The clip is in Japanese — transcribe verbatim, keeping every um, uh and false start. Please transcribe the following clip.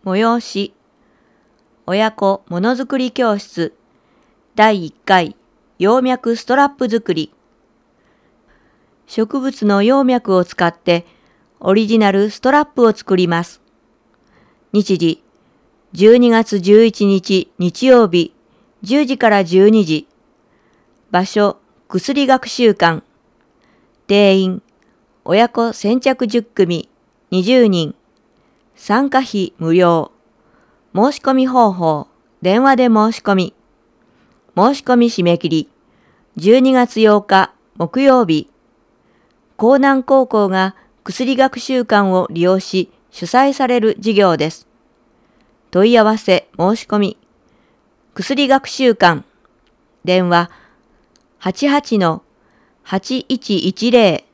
催し、親子ものづくり教室だいいっかい葉脈ストラップ作り。植物の葉脈を使ってオリジナルストラップを作ります。日時、じゅうにがつじゅういちにち日曜日じゅうじからじゅうにじ。場所、薬学習館。定員、親子先着じゅっくみ、にじゅうにん。参加費無料。申し込み方法、電話で申し込み。申し込み締め切り、じゅうにがつようか木曜日。江南高校が薬学習館を利用し主催される事業です。問い合わせ申し込み。薬学習館。電話はちはちのはちいちいちぜろ